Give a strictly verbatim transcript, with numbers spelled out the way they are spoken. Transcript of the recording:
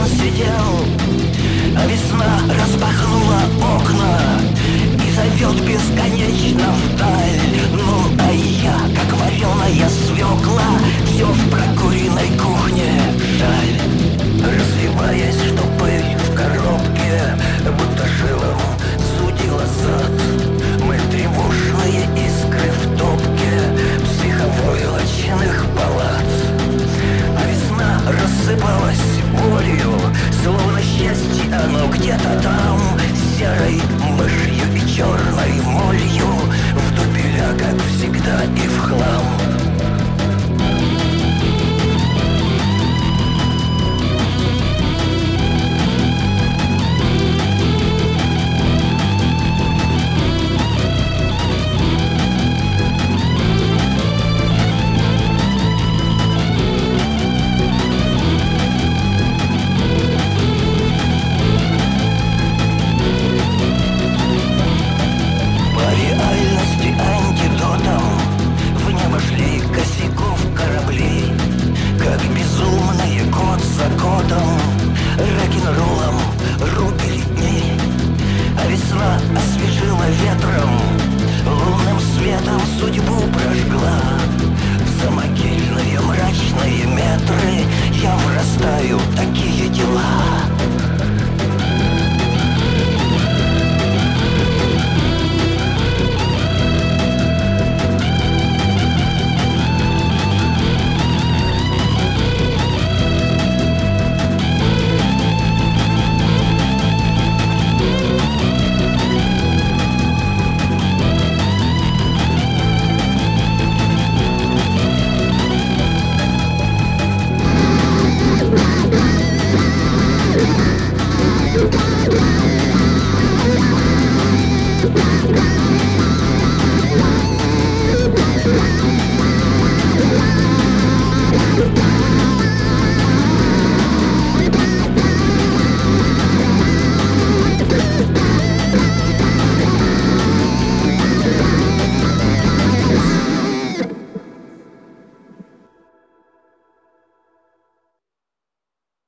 он сидел, а весна распахнула окна и зовет бесконечно вдаль. Ну а я, как вареная свекла, все в прокуренной кухне. Жаль, развиваясь, что пыль в коробке, будто шилом судила зад. Мы тревожные искры в топке психовойлочных палат. А весна рассыпалась болью, словно счастье оно где-то там.